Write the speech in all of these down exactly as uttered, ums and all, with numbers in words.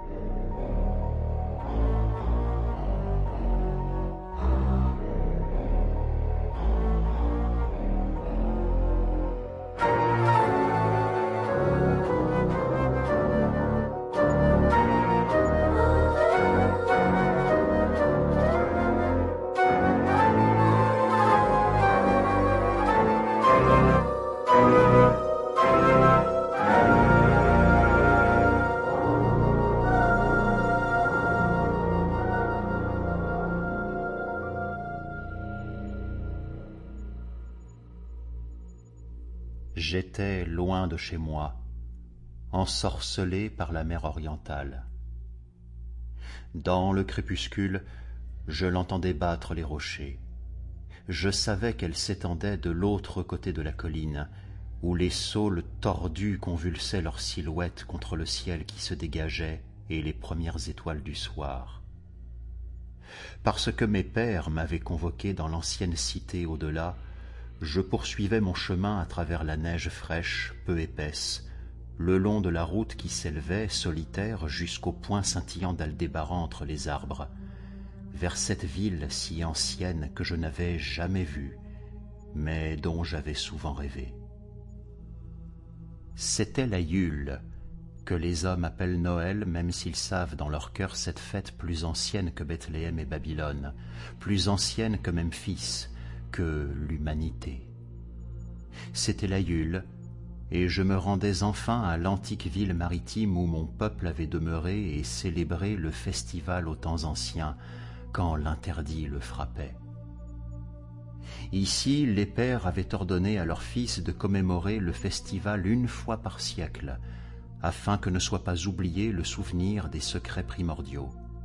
J'étais loin de chez moi, ensorcelé par la mer orientale. Dans le crépuscule, je l'entendais battre les rochers. Je savais qu'elle s'étendait de l'autre côté de la colline, où les saules tordus convulsaient leurs silhouettes contre le ciel qui se dégageait et les premières étoiles du soir. Parce que mes pères m'avaient convoqué dans l'ancienne cité au-delà, je poursuivais mon chemin à travers la neige fraîche, peu épaisse, le long de la route qui s'élevait, solitaire, jusqu'au point scintillant d'Aldébaran entre les arbres, vers cette ville si ancienne que je n'avais jamais vue, mais dont j'avais souvent rêvé. C'était la Yule, que les hommes appellent Noël, même s'ils savent dans leur cœur cette fête plus ancienne que Bethléem et Babylone, plus ancienne que Memphis, que l'humanité. C'était la Yule, et je me rendais enfin à l'antique ville maritime où mon peuple avait demeuré et célébré le festival aux temps anciens, quand l'interdit le frappait. Ici, les pères avaient ordonné à leurs fils de commémorer le festival une fois par siècle, afin que ne soit pas oublié le souvenir des secrets primordiaux.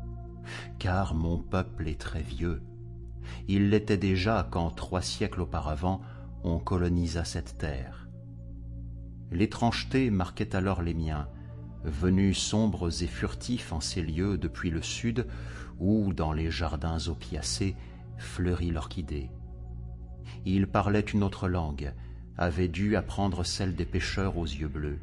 Car mon peuple est très vieux. Il l'était déjà quand, trois siècles auparavant, on colonisa cette terre. L'étrangeté marquait alors les miens, venus sombres et furtifs en ces lieux depuis le sud, où, dans les jardins opiacés, fleurit l'orchidée. Ils parlaient une autre langue, avaient dû apprendre celle des pêcheurs aux yeux bleus.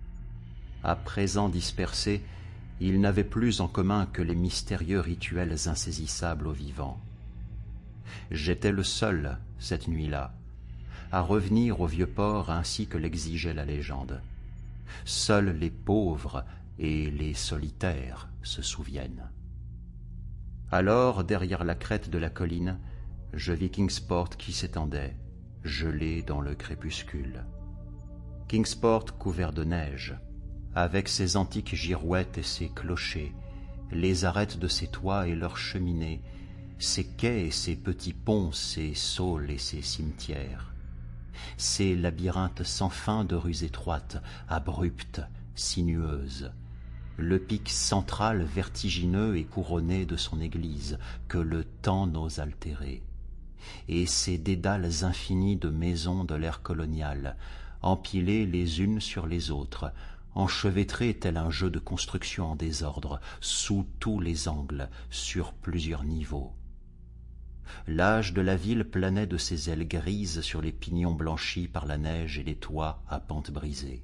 À présent dispersés, ils n'avaient plus en commun que les mystérieux rituels insaisissables aux vivants. J'étais le seul, cette nuit-là, à revenir au vieux port ainsi que l'exigeait la légende. Seuls les pauvres et les solitaires se souviennent. Alors, derrière la crête de la colline, je vis Kingsport qui s'étendait, gelé dans le crépuscule. Kingsport couvert de neige, avec ses antiques girouettes et ses clochers, les arêtes de ses toits et leurs cheminées, ses quais et ses petits ponts, ses saules et ses cimetières, ces labyrinthes sans fin de rues étroites, abruptes, sinueuses, le pic central vertigineux et couronné de son église que le temps n'ose altérer, et ces dédales infinis de maisons de l'ère coloniale, empilées les unes sur les autres, enchevêtrées tel un jeu de construction en désordre, sous tous les angles, sur plusieurs niveaux. L'âge de la ville planait de ses ailes grises sur les pignons blanchis par la neige et les toits à pente brisée.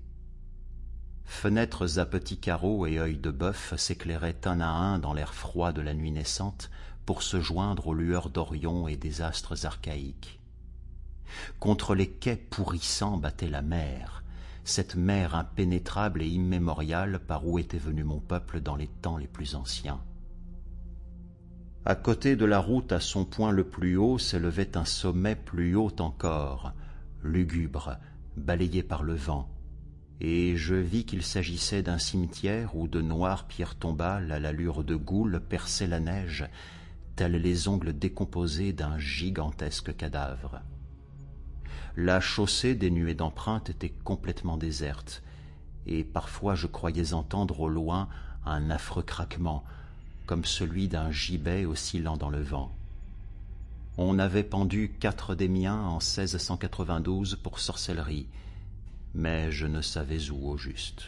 Fenêtres à petits carreaux et œils de bœuf s'éclairaient un à un dans l'air froid de la nuit naissante pour se joindre aux lueurs d'Orion et des astres archaïques. Contre les quais pourrissants battait la mer, cette mer impénétrable et immémoriale par où était venu mon peuple dans les temps les plus anciens. À côté de la route, à son point le plus haut, s'élevait un sommet plus haut encore, lugubre, balayé par le vent, et je vis qu'il s'agissait d'un cimetière où de noires pierres tombales à l'allure de goules perçaient la neige, tels les ongles décomposés d'un gigantesque cadavre. La chaussée dénuée d'empreintes était complètement déserte, et parfois je croyais entendre au loin un affreux craquement, comme celui d'un gibet oscillant dans le vent. On avait pendu quatre des miens en seize cent quatre-vingt-douze pour sorcellerie, mais je ne savais où au juste.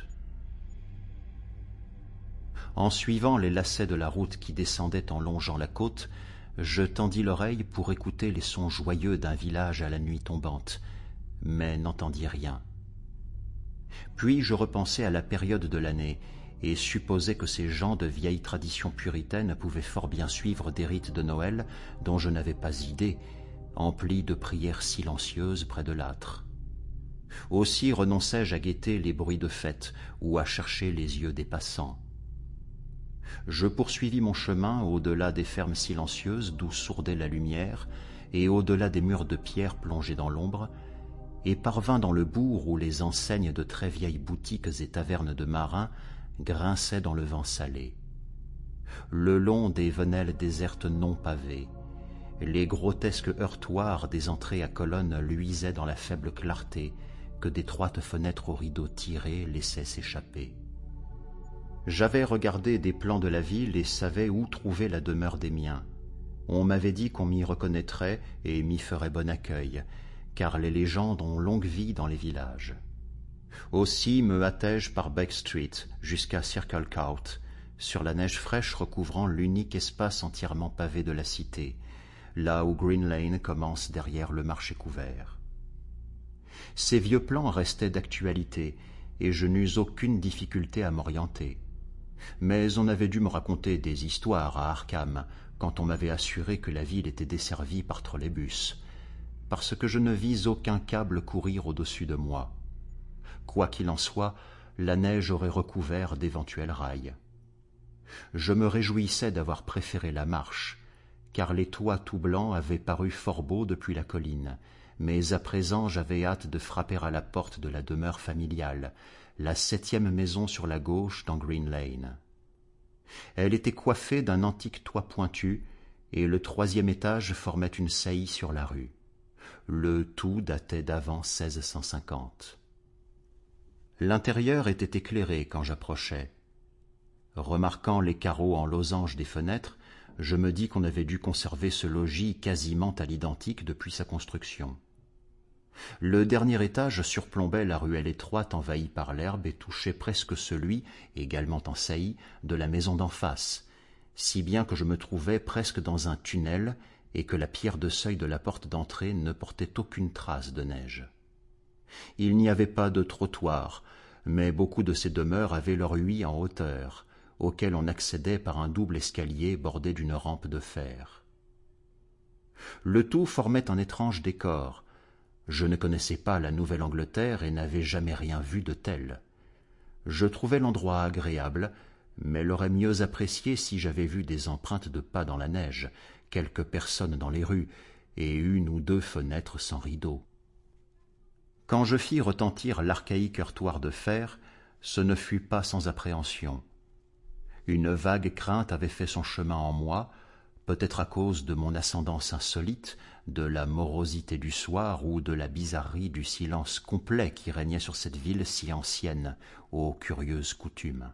En suivant les lacets de la route qui descendait en longeant la côte, je tendis l'oreille pour écouter les sons joyeux d'un village à la nuit tombante, mais n'entendis rien. Puis je repensai à la période de l'année, et supposait que ces gens de vieille tradition puritaine pouvaient fort bien suivre des rites de Noël dont je n'avais pas idée, emplis de prières silencieuses près de l'âtre. Aussi renonçai-je à guetter les bruits de fête ou à chercher les yeux des passants. Je poursuivis mon chemin au-delà des fermes silencieuses d'où sourdait la lumière et au-delà des murs de pierre plongés dans l'ombre, et parvint dans le bourg où les enseignes de très vieilles boutiques et tavernes de marins grinçaient dans le vent salé. Le long des venelles désertes non pavées, les grotesques heurtoirs des entrées à colonnes luisaient dans la faible clarté que d'étroites fenêtres aux rideaux tirés laissaient s'échapper. J'avais regardé des plans de la ville et savais où trouver la demeure des miens. On m'avait dit qu'on m'y reconnaîtrait et m'y ferait bon accueil, car les légendes ont longue vie dans les villages. Aussi me hâtai-je par Back Street jusqu'à Circle Court, sur la neige fraîche recouvrant l'unique espace entièrement pavé de la cité, là où Green Lane commence derrière le marché couvert. Ces vieux plans restaient d'actualité, et je n'eus aucune difficulté à m'orienter. Mais on avait dû me raconter des histoires à Arkham, quand on m'avait assuré que la ville était desservie par trolleybus, parce que je ne vis aucun câble courir au-dessus de moi. Quoi qu'il en soit, la neige aurait recouvert d'éventuels rails. Je me réjouissais d'avoir préféré la marche, car les toits tout blancs avaient paru fort beaux depuis la colline, mais à présent j'avais hâte de frapper à la porte de la demeure familiale, la septième maison sur la gauche dans Green Lane. Elle était coiffée d'un antique toit pointu, et le troisième étage formait une saillie sur la rue. Le tout datait d'avant seize cent cinquante. L'intérieur était éclairé quand j'approchai. Remarquant les carreaux en losange des fenêtres, je me dis qu'on avait dû conserver ce logis quasiment à l'identique depuis sa construction. Le dernier étage surplombait la ruelle étroite envahie par l'herbe et touchait presque celui, également en saillie, de la maison d'en face, si bien que je me trouvais presque dans un tunnel et que la pierre de seuil de la porte d'entrée ne portait aucune trace de neige. Il n'y avait pas de trottoir, mais beaucoup de ces demeures avaient leur huis en hauteur, auquel on accédait par un double escalier bordé d'une rampe de fer. Le tout formait un étrange décor. Je ne connaissais pas la Nouvelle-Angleterre et n'avais jamais rien vu de tel. Je trouvais l'endroit agréable, mais l'aurais mieux apprécié si j'avais vu des empreintes de pas dans la neige, quelques personnes dans les rues et une ou deux fenêtres sans rideaux. Quand je fis retentir l'archaïque heurtoir de fer, ce ne fut pas sans appréhension. Une vague crainte avait fait son chemin en moi, peut-être à cause de mon ascendance insolite, de la morosité du soir ou de la bizarrerie du silence complet qui régnait sur cette ville si ancienne aux curieuses coutumes.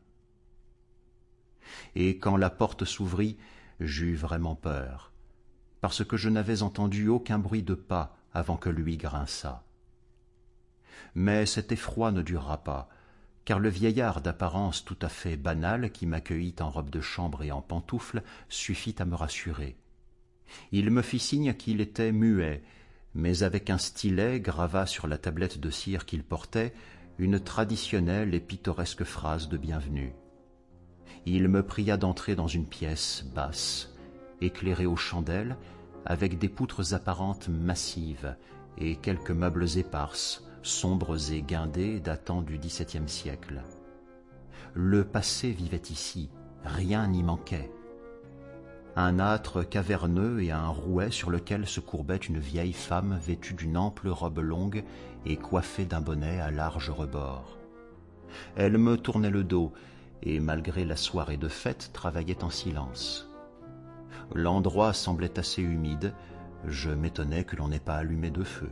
Et quand la porte s'ouvrit, j'eus vraiment peur, parce que je n'avais entendu aucun bruit de pas avant que lui grinçât. Mais cet effroi ne dura pas, car le vieillard d'apparence tout à fait banale qui m'accueillit en robe de chambre et en pantoufles suffit à me rassurer. Il me fit signe qu'il était muet, mais avec un stylet grava sur la tablette de cire qu'il portait une traditionnelle et pittoresque phrase de bienvenue. Il me pria d'entrer dans une pièce basse, éclairée aux chandelles, avec des poutres apparentes massives et quelques meubles éparses, sombres et guindés datant du dix-septième siècle. Le passé vivait ici, rien n'y manquait. Un âtre caverneux et un rouet sur lequel se courbait une vieille femme vêtue d'une ample robe longue et coiffée d'un bonnet à large rebord. Elle me tournait le dos et, malgré la soirée de fête, travaillait en silence. L'endroit semblait assez humide, je m'étonnais que l'on n'ait pas allumé de feu.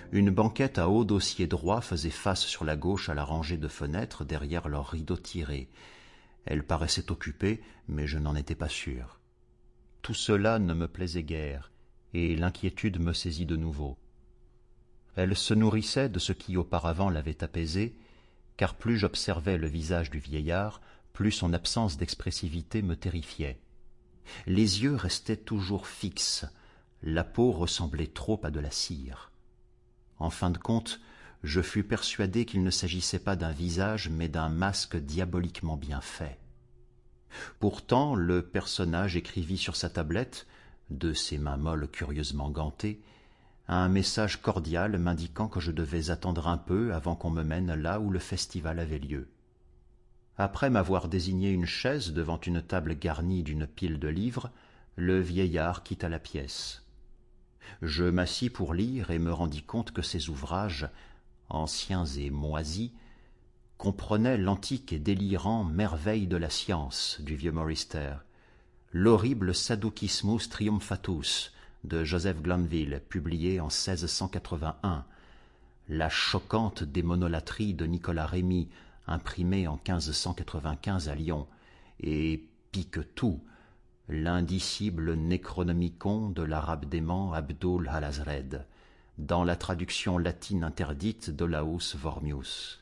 Une banquette à haut dossier droit faisait face sur la gauche à la rangée de fenêtres derrière leurs rideaux tirés. Elle paraissait occupée, mais je n'en étais pas sûr. Tout cela ne me plaisait guère, et l'inquiétude me saisit de nouveau. Elle se nourrissait de ce qui auparavant l'avait apaisée, car plus j'observais le visage du vieillard, plus son absence d'expressivité me terrifiait. Les yeux restaient toujours fixes, la peau ressemblait trop à de la cire. En fin de compte, je fus persuadé qu'il ne s'agissait pas d'un visage, mais d'un masque diaboliquement bien fait. Pourtant, le personnage écrivit sur sa tablette, de ses mains molles curieusement gantées, un message cordial m'indiquant que je devais attendre un peu avant qu'on me mène là où le festival avait lieu. Après m'avoir désigné une chaise devant une table garnie d'une pile de livres, le vieillard quitta la pièce. Je m'assis pour lire et me rendis compte que ces ouvrages, anciens et moisis, comprenaient l'antique et délirant merveille de la science du vieux Maurister, l'horrible Sadducismus Triumphatus de Joseph Glanville, publié en seize cent quatre-vingt-un, la choquante démonolatrie de Nicolas Rémy, imprimée en quinze cent quatre-vingt-quinze à Lyon, et, pis que tout, l'indicible Necronomicon de l'arabe dément Abdul al-Azred, dans la traduction latine interdite d'Olaus Wormius.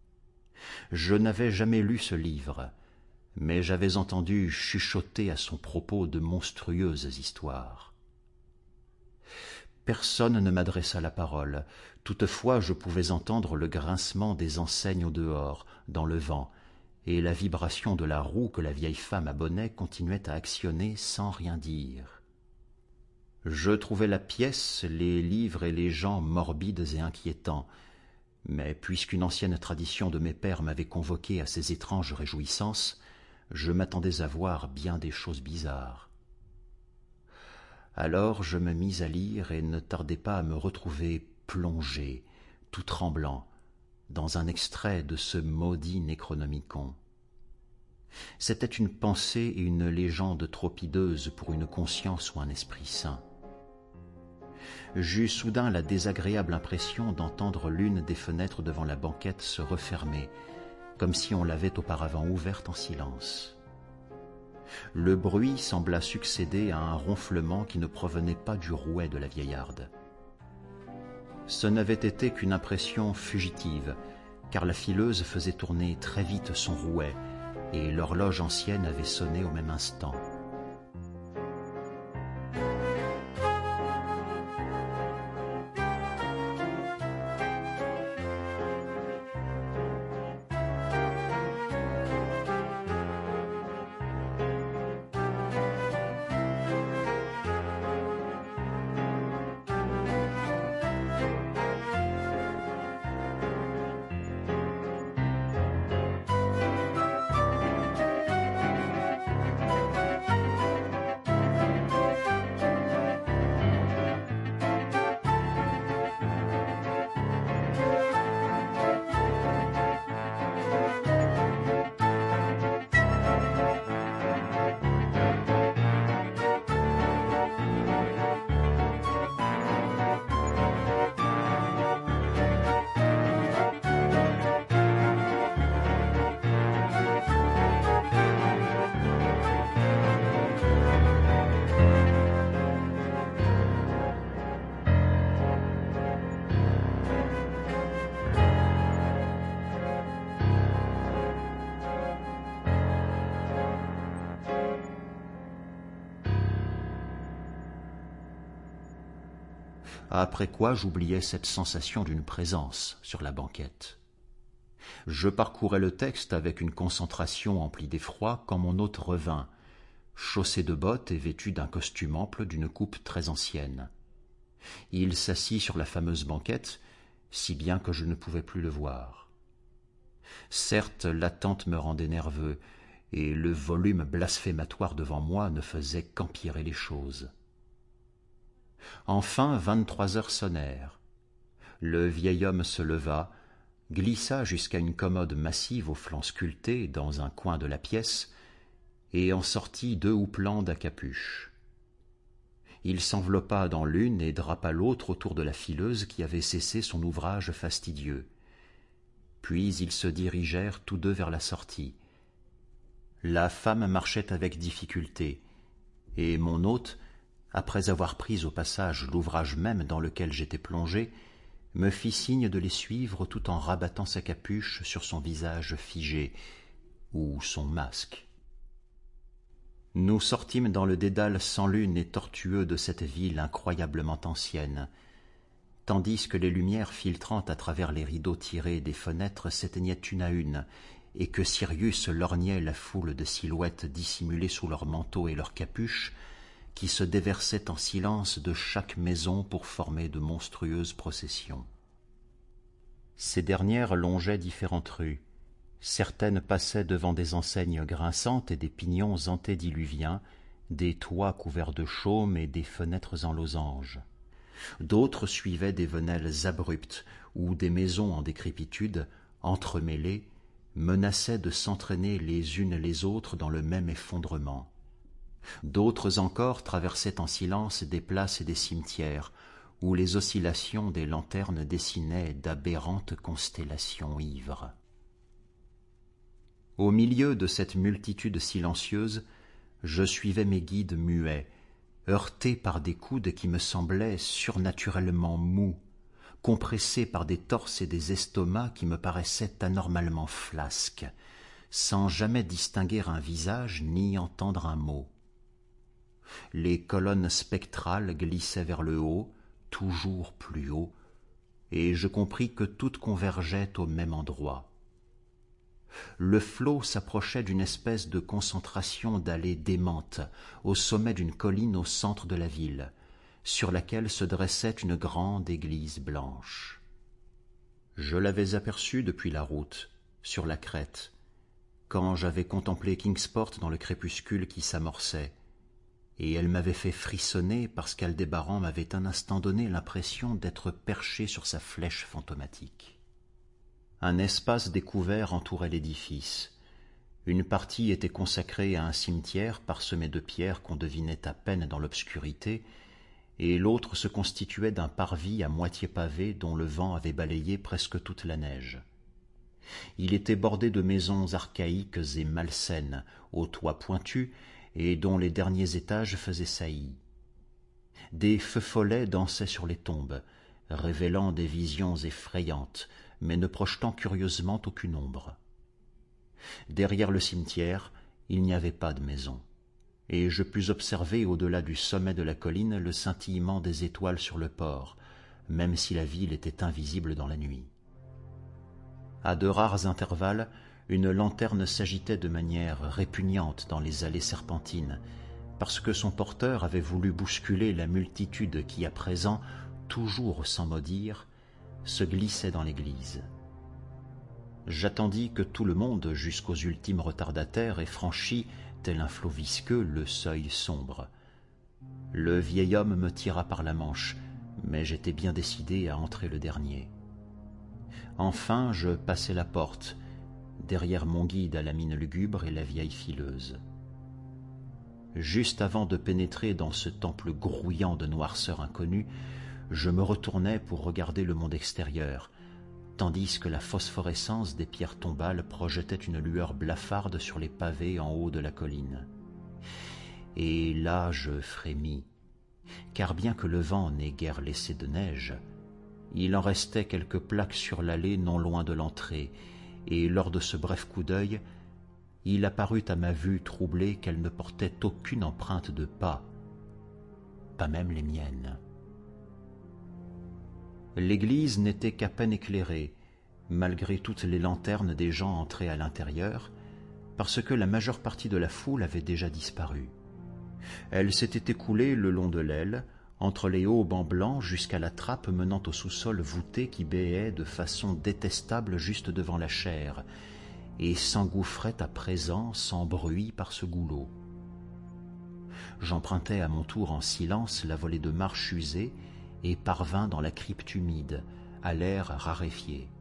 Je n'avais jamais lu ce livre, mais j'avais entendu chuchoter à son propos de monstrueuses histoires. Personne ne m'adressa la parole, toutefois je pouvais entendre le grincement des enseignes au dehors, dans le vent, et la vibration de la roue que la vieille femme à bonnet continuait à actionner sans rien dire. Je trouvais la pièce, les livres et les gens morbides et inquiétants, mais puisqu'une ancienne tradition de mes pères m'avait convoqué à ces étranges réjouissances, je m'attendais à voir bien des choses bizarres. Alors je me mis à lire et ne tardai pas à me retrouver plongé, tout tremblant, dans un extrait de ce maudit Necronomicon. C'était une pensée et une légende trop hideuse pour une conscience ou un esprit sain. J'eus soudain la désagréable impression d'entendre l'une des fenêtres devant la banquette se refermer, comme si on l'avait auparavant ouverte en silence. Le bruit sembla succéder à un ronflement qui ne provenait pas du rouet de la vieillarde. Ce n'avait été qu'une impression fugitive, car la fileuse faisait tourner très vite son rouet, et l'horloge ancienne avait sonné au même instant. Après quoi j'oubliais cette sensation d'une présence sur la banquette. Je parcourais le texte avec une concentration emplie d'effroi quand mon hôte revint, chaussé de bottes et vêtu d'un costume ample d'une coupe très ancienne. Il s'assit sur la fameuse banquette, si bien que je ne pouvais plus le voir. Certes, l'attente me rendait nerveux, et le volume blasphématoire devant moi ne faisait qu'empirer les choses. Enfin vingt-trois heures sonnèrent. Le vieil homme se leva, glissa jusqu'à une commode massive aux flancs sculptés dans un coin de la pièce, et en sortit deux houppelande à capuche. Il s'enveloppa dans l'une et drapa l'autre autour de la fileuse qui avait cessé son ouvrage fastidieux. Puis ils se dirigèrent tous deux vers la sortie. La femme marchait avec difficulté, et mon hôte, après avoir pris au passage l'ouvrage même dans lequel j'étais plongé, me fit signe de les suivre tout en rabattant sa capuche sur son visage figé, ou son masque. Nous sortîmes dans le dédale sans lune et tortueux de cette ville incroyablement ancienne, tandis que les lumières filtrant à travers les rideaux tirés des fenêtres s'éteignaient une à une, et que Sirius lorgnait la foule de silhouettes dissimulées sous leurs manteaux et leurs capuches, qui se déversaient en silence de chaque maison pour former de monstrueuses processions. Ces dernières longeaient différentes rues. Certaines passaient devant des enseignes grinçantes et des pignons antédiluviens, des toits couverts de chaume et des fenêtres en losange. D'autres suivaient des venelles abruptes où des maisons en décrépitude, entremêlées, menaçaient de s'entraîner les unes les autres dans le même effondrement. D'autres encore traversaient en silence des places et des cimetières, où les oscillations des lanternes dessinaient d'aberrantes constellations ivres. Au milieu de cette multitude silencieuse, je suivais mes guides muets, heurté par des coudes qui me semblaient surnaturellement mous, compressés par des torses et des estomacs qui me paraissaient anormalement flasques, sans jamais distinguer un visage ni entendre un mot. Les colonnes spectrales glissaient vers le haut, toujours plus haut, et je compris que toutes convergeaient au même endroit. Le flot s'approchait d'une espèce de concentration d'allées démentes au sommet d'une colline au centre de la ville, sur laquelle se dressait une grande église blanche. Je l'avais aperçue depuis la route, sur la crête, quand j'avais contemplé Kingsport dans le crépuscule qui s'amorçait, et elle m'avait fait frissonner parce qu'Aldébaran m'avait un instant donné l'impression d'être perché sur sa flèche fantomatique. Un espace découvert entourait l'édifice. Une partie était consacrée à un cimetière parsemé de pierres qu'on devinait à peine dans l'obscurité, et l'autre se constituait d'un parvis à moitié pavé dont le vent avait balayé presque toute la neige. Il était bordé de maisons archaïques et malsaines, aux toits pointus, et dont les derniers étages faisaient saillie. Des feux follets dansaient sur les tombes, révélant des visions effrayantes, mais ne projetant curieusement aucune ombre. Derrière le cimetière, il n'y avait pas de maison, et je pus observer au-delà du sommet de la colline le scintillement des étoiles sur le port, même si la ville était invisible dans la nuit. À de rares intervalles, une lanterne s'agitait de manière répugnante dans les allées serpentines, parce que son porteur avait voulu bousculer la multitude qui, à présent, toujours sans mot dire, se glissait dans l'église. J'attendis que tout le monde, jusqu'aux ultimes retardataires, ait franchi, tel un flot visqueux, le seuil sombre. Le vieil homme me tira par la manche, mais j'étais bien décidé à entrer le dernier. Enfin, je passai la porte, derrière mon guide à la mine lugubre et la vieille fileuse. Juste avant de pénétrer dans ce temple grouillant de noirceur inconnue, je me retournai pour regarder le monde extérieur, tandis que la phosphorescence des pierres tombales projetait une lueur blafarde sur les pavés en haut de la colline. Et là je frémis, car bien que le vent n'ait guère laissé de neige, il en restait quelques plaques sur l'allée non loin de l'entrée, et lors de ce bref coup d'œil, il apparut à ma vue troublée qu'elle ne portait aucune empreinte de pas, pas même les miennes. L'église n'était qu'à peine éclairée, malgré toutes les lanternes des gens entrés à l'intérieur, parce que la majeure partie de la foule avait déjà disparu. Elle s'était écoulée le long de l'aile, entre les hauts bancs blancs jusqu'à la trappe menant au sous-sol voûté qui béait de façon détestable juste devant la chaire, et s'engouffrait à présent sans bruit par ce goulot. J'empruntai à mon tour en silence la volée de marche usée, et parvint dans la crypte humide, à l'air raréfié.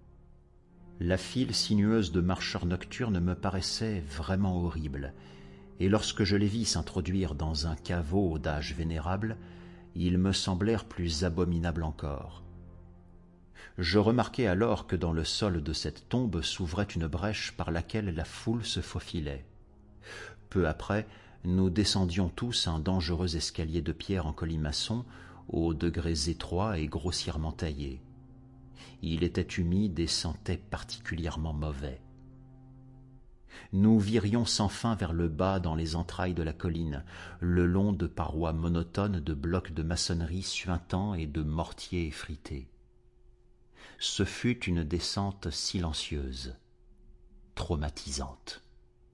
La file sinueuse de marcheurs nocturnes me paraissait vraiment horrible, et lorsque je les vis s'introduire dans un caveau d'âge vénérable, ils me semblèrent plus abominables encore. Je remarquai alors que dans le sol de cette tombe s'ouvrait une brèche par laquelle la foule se faufilait. Peu après, nous descendions tous un dangereux escalier de pierre en colimaçon, aux degrés étroits et grossièrement taillés. Il était humide et sentait particulièrement mauvais. Nous virions sans fin vers le bas dans les entrailles de la colline, le long de parois monotones de blocs de maçonnerie suintants et de mortiers effrités. Ce fut une descente silencieuse, traumatisante.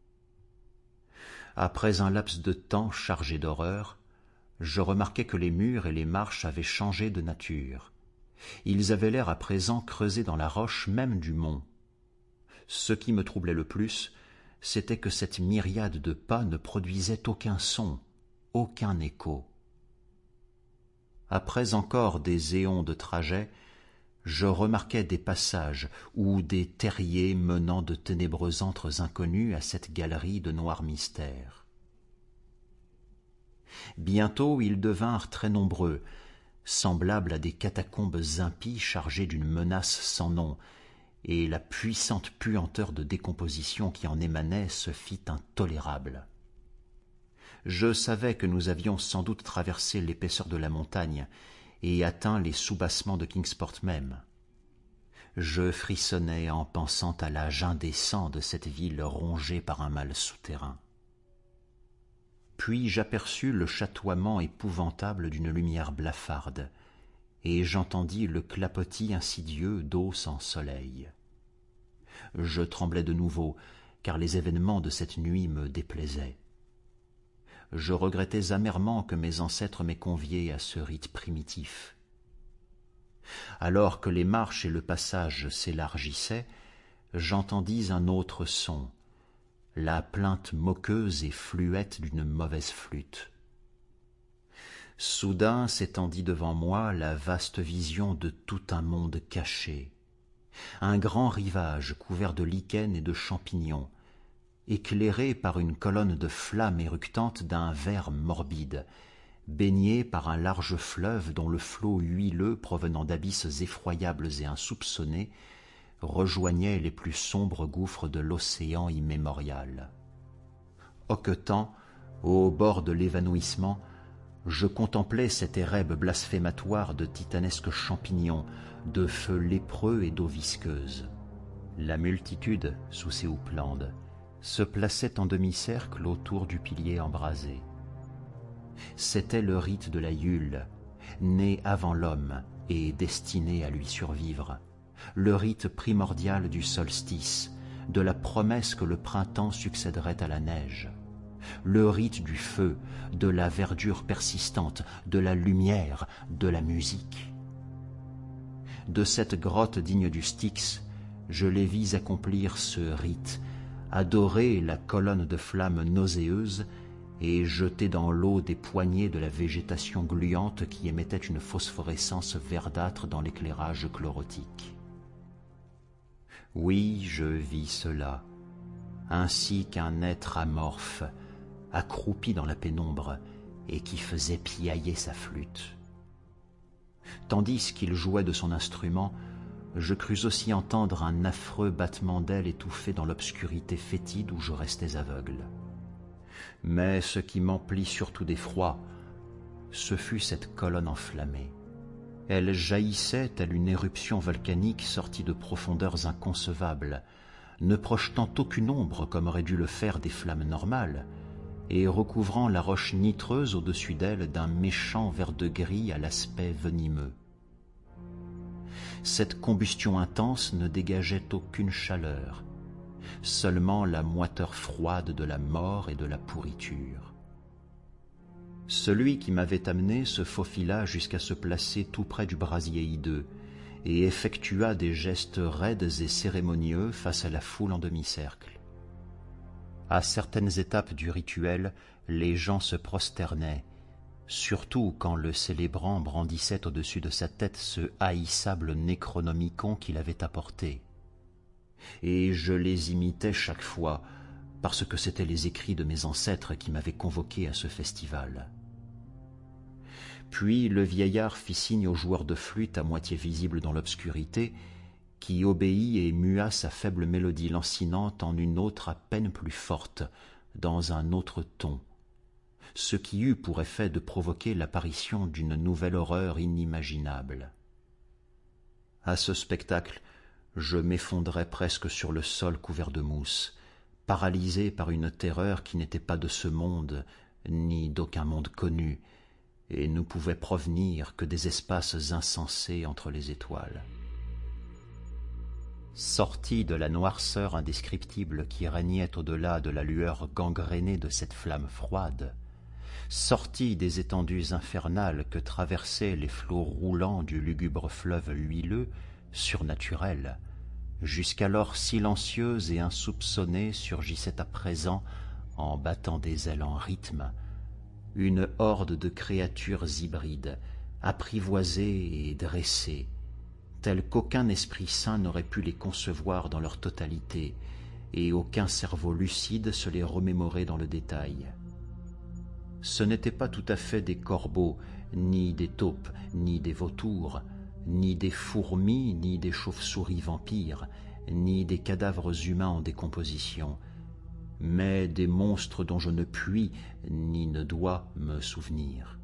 Après un laps de temps chargé d'horreur, je remarquai que les murs et les marches avaient changé de nature. Ils avaient l'air à présent creusés dans la roche même du mont. Ce qui me troublait le plus, c'était que cette myriade de pas ne produisait aucun son, aucun écho. Après encore des éons de trajet, je remarquai des passages ou des terriers menant de ténébreux antres inconnus à cette galerie de noirs mystères. Bientôt ils devinrent très nombreux, semblables à des catacombes impies chargées d'une menace sans nom, et la puissante puanteur de décomposition qui en émanait se fit intolérable. Je savais que nous avions sans doute traversé l'épaisseur de la montagne et atteint les soubassements de Kingsport même. Je frissonnais en pensant à l'âge indécent de cette ville rongée par un mal souterrain. Puis j'aperçus le chatoiement épouvantable d'une lumière blafarde, et j'entendis le clapotis insidieux d'eau sans soleil. Je tremblais de nouveau, car les événements de cette nuit me déplaisaient. Je regrettais amèrement que mes ancêtres m'aient convié à ce rite primitif. Alors que les marches et le passage s'élargissaient, j'entendis un autre son, la plainte moqueuse et fluette d'une mauvaise flûte. Soudain s'étendit devant moi la vaste vision de tout un monde caché, un grand rivage couvert de lichens et de champignons, éclairé par une colonne de flammes éructantes d'un vert morbide, baigné par un large fleuve dont le flot huileux provenant d'abysses effroyables et insoupçonnés rejoignait les plus sombres gouffres de l'océan immémorial. Hoquetant, au bord de l'évanouissement, je contemplais cet érèbe blasphématoire de titanesques champignons, de feux lépreux et d'eau visqueuse. La multitude, sous ces houppelandes, se plaçait en demi-cercle autour du pilier embrasé. C'était le rite de la Yule, né avant l'homme et destiné à lui survivre, le rite primordial du solstice, de la promesse que le printemps succéderait à la neige, le rite du feu, de la verdure persistante, de la lumière, de la musique. De cette grotte digne du Styx, je les vis accomplir ce rite, adorer la colonne de flammes nauséeuse et jeter dans l'eau des poignées de la végétation gluante qui émettait une phosphorescence verdâtre dans l'éclairage chlorotique. Oui, je vis cela, ainsi qu'un être amorphe, accroupi dans la pénombre et qui faisait piailler sa flûte. Tandis qu'il jouait de son instrument, je crus aussi entendre un affreux battement d'ailes étouffé dans l'obscurité fétide où je restais aveugle. Mais ce qui m'emplit surtout d'effroi, ce fut cette colonne enflammée. Elle jaillissait telle une éruption volcanique sortie de profondeurs inconcevables, ne projetant aucune ombre comme auraient dû le faire des flammes normales, et recouvrant la roche nitreuse au-dessus d'elle d'un méchant vert-de-gris à l'aspect venimeux. Cette combustion intense ne dégageait aucune chaleur, seulement la moiteur froide de la mort et de la pourriture. Celui qui m'avait amené se faufila jusqu'à se placer tout près du brasier hideux et effectua des gestes raides et cérémonieux face à la foule en demi-cercle. À certaines étapes du rituel, les gens se prosternaient, surtout quand le célébrant brandissait au-dessus de sa tête ce haïssable Necronomicon qu'il avait apporté. Et je les imitais chaque fois, parce que c'étaient les écrits de mes ancêtres qui m'avaient convoqué à ce festival. Puis le vieillard fit signe au joueur de flûte à moitié visible dans l'obscurité, qui obéit et mua sa faible mélodie lancinante en une autre à peine plus forte, dans un autre ton, ce qui eut pour effet de provoquer l'apparition d'une nouvelle horreur inimaginable. À ce spectacle, je m'effondrais presque sur le sol couvert de mousse, paralysé par une terreur qui n'était pas de ce monde, ni d'aucun monde connu, et ne pouvait provenir que des espaces insensés entre les étoiles. Sorti de la noirceur indescriptible qui régnait au-delà de la lueur gangrénée de cette flamme froide, sorti des étendues infernales que traversaient les flots roulants du lugubre fleuve huileux, surnaturel, jusqu'alors silencieuse et insoupçonnée surgissait à présent, en battant des ailes en rythme, une horde de créatures hybrides, apprivoisées et dressées, telles qu'aucun esprit sain n'aurait pu les concevoir dans leur totalité, et aucun cerveau lucide se les remémorer dans le détail. Ce n'étaient pas tout à fait des corbeaux, ni des taupes, ni des vautours, ni des fourmis, ni des chauves-souris vampires, ni des cadavres humains en décomposition, mais des monstres dont je ne puis, ni ne dois me souvenir.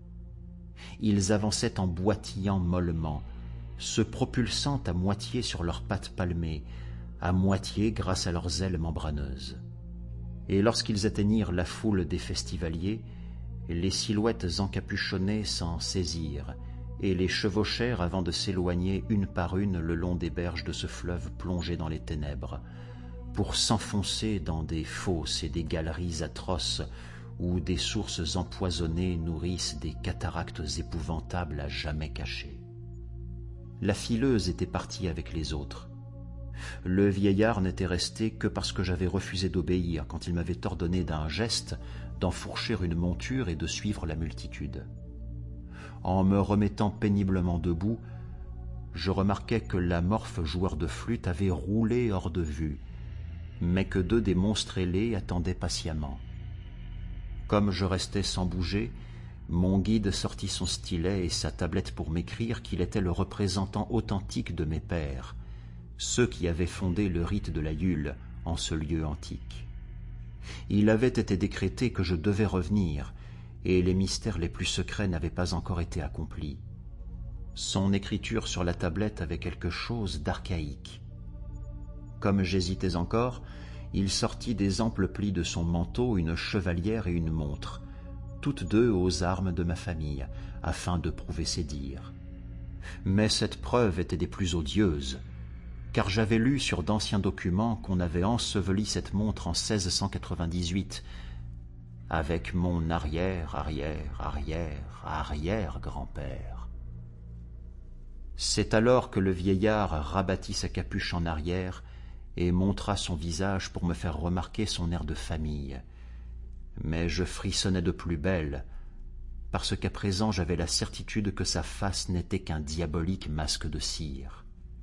Ils avançaient en boitillant mollement, se propulsant à moitié sur leurs pattes palmées, à moitié grâce à leurs ailes membraneuses. Et lorsqu'ils atteignirent la foule des festivaliers, les silhouettes encapuchonnées s'en saisirent et les chevauchèrent avant de s'éloigner une par une le long des berges de ce fleuve plongé dans les ténèbres, pour s'enfoncer dans des fosses et des galeries atroces où des sources empoisonnées nourrissent des cataractes épouvantables à jamais cachées. La fileuse était partie avec les autres. Le vieillard n'était resté que parce que j'avais refusé d'obéir quand il m'avait ordonné d'un geste d'enfourcher une monture et de suivre la multitude. En me remettant péniblement debout, je remarquai que l'amorphe joueur de flûte avait roulé hors de vue, mais que deux des monstres ailés attendaient patiemment. Comme je restais sans bouger, mon guide sortit son stylet et sa tablette pour m'écrire qu'il était le représentant authentique de mes pères, ceux qui avaient fondé le rite de la Yule en ce lieu antique. Il avait été décrété que je devais revenir, et les mystères les plus secrets n'avaient pas encore été accomplis. Son écriture sur la tablette avait quelque chose d'archaïque. Comme j'hésitais encore, il sortit des amples plis de son manteau une chevalière et une montre, toutes deux aux armes de ma famille, afin de prouver ses dires. Mais cette preuve était des plus odieuses, car j'avais lu sur d'anciens documents qu'on avait enseveli cette montre en seize cent quatre-vingt-dix-huit, avec mon arrière, arrière, arrière, arrière grand-père. C'est alors que le vieillard rabattit sa capuche en arrière et montra son visage pour me faire remarquer son air de famille. Mais je frissonnais de plus belle, parce qu'à présent j'avais la certitude que sa face n'était qu'un diabolique masque de cire.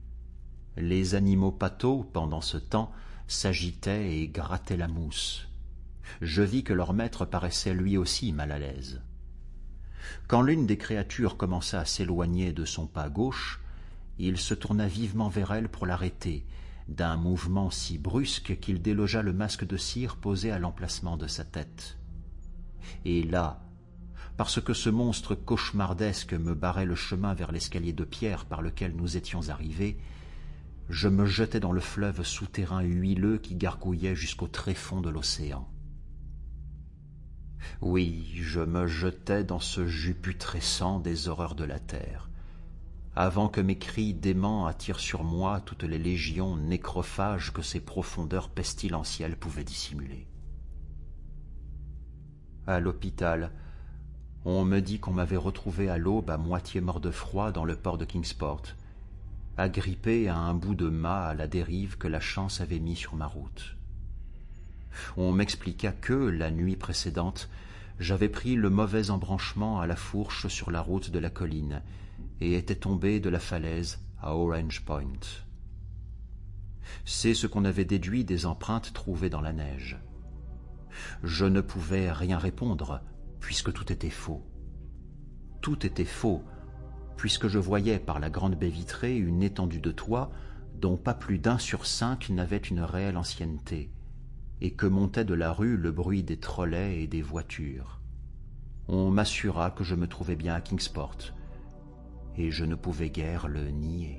Les animaux pâteaux, pendant ce temps, s'agitaient et grattaient la mousse. Je vis que leur maître paraissait lui aussi mal à l'aise. Quand l'une des créatures commença à s'éloigner de son pas gauche, il se tourna vivement vers elle pour l'arrêter, d'un mouvement si brusque qu'il délogea le masque de cire posé à l'emplacement de sa tête. Et là, parce que ce monstre cauchemardesque me barrait le chemin vers l'escalier de pierre par lequel nous étions arrivés, je me jetai dans le fleuve souterrain huileux qui gargouillait jusqu'au tréfonds de l'océan. Oui, je me jetai dans ce jus putrescent des horreurs de la terre, avant que mes cris déments attirent sur moi toutes les légions nécrophages que ces profondeurs pestilentielles pouvaient dissimuler. À l'hôpital, on me dit qu'on m'avait retrouvé à l'aube à moitié mort de froid dans le port de Kingsport, agrippé à un bout de mât à la dérive que la chance avait mis sur ma route. On m'expliqua que, la nuit précédente, j'avais pris le mauvais embranchement à la fourche sur la route de la colline et était tombé de la falaise à Orange Point. C'est ce qu'on avait déduit des empreintes trouvées dans la neige. Je ne pouvais rien répondre, puisque tout était faux. Tout était faux, puisque je voyais par la grande baie vitrée une étendue de toit dont pas plus d'un sur cinq n'avait une réelle ancienneté, et que montait de la rue le bruit des trolleys et des voitures. On m'assura que je me trouvais bien à Kingsport, et je ne pouvais guère le nier.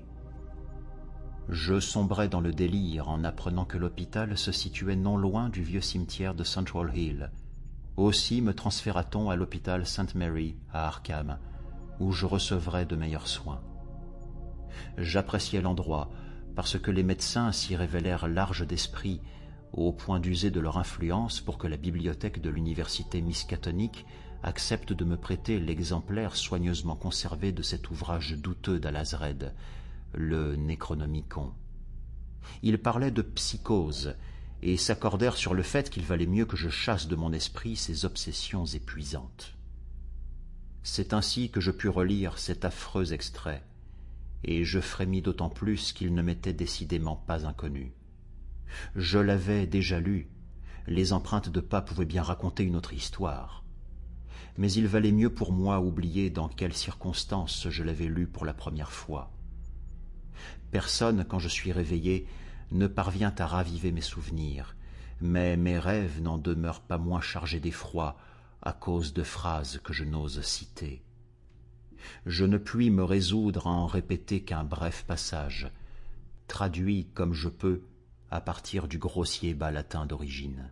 Je sombrais dans le délire en apprenant que l'hôpital se situait non loin du vieux cimetière de Central Hill. Aussi me transféra-t-on à l'hôpital Saint Mary à Arkham, où je recevrais de meilleurs soins. J'appréciais l'endroit parce que les médecins s'y révélèrent larges d'esprit, au point d'user de leur influence pour que la bibliothèque de l'université miskatonique accepte de me prêter l'exemplaire soigneusement conservé de cet ouvrage douteux d'Alazred, le Necronomicon. Ils parlaient de psychose et s'accordèrent sur le fait qu'il valait mieux que je chasse de mon esprit ces obsessions épuisantes. C'est ainsi que je pus relire cet affreux extrait, et je frémis d'autant plus qu'il ne m'était décidément pas inconnu. Je l'avais déjà lu, les empreintes de pas pouvaient bien raconter une autre histoire. Mais il valait mieux pour moi oublier dans quelles circonstances je l'avais lu pour la première fois. Personne, quand je suis réveillé, ne parvient à raviver mes souvenirs, mais mes rêves n'en demeurent pas moins chargés d'effroi à cause de phrases que je n'ose citer. Je ne puis me résoudre à en répéter qu'un bref passage, traduit comme je peux à partir du grossier bas latin d'origine.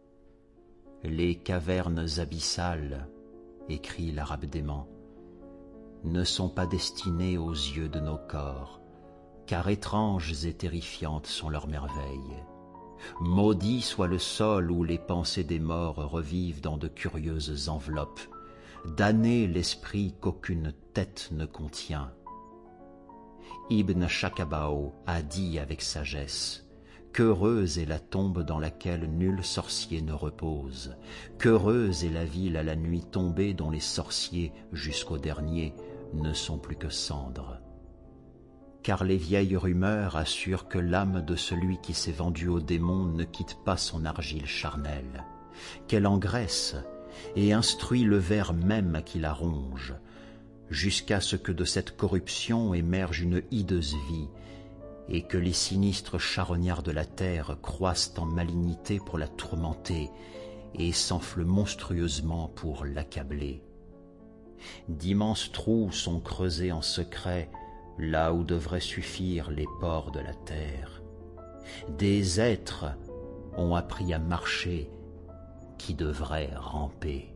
« Les cavernes abyssales, écrit l'arabe dément, ne sont pas destinées aux yeux de nos corps, car étranges et terrifiantes sont leurs merveilles. Maudit soit le sol où les pensées des morts revivent dans de curieuses enveloppes, damné l'esprit qu'aucune tête ne contient. Ibn Shakabao a dit avec sagesse, qu'heureuse est la tombe dans laquelle nul sorcier ne repose, qu'heureuse est la ville à la nuit tombée dont les sorciers, jusqu'au dernier, ne sont plus que cendres. Car les vieilles rumeurs assurent que l'âme de celui qui s'est vendu au démon ne quitte pas son argile charnelle, qu'elle engraisse et instruit le ver même qui la ronge, jusqu'à ce que de cette corruption émerge une hideuse vie, et que les sinistres charognards de la terre croissent en malignité pour la tourmenter et s'enflent monstrueusement pour l'accabler. D'immenses trous sont creusés en secret là où devraient suffire les pores de la terre. Des êtres ont appris à marcher qui devraient ramper.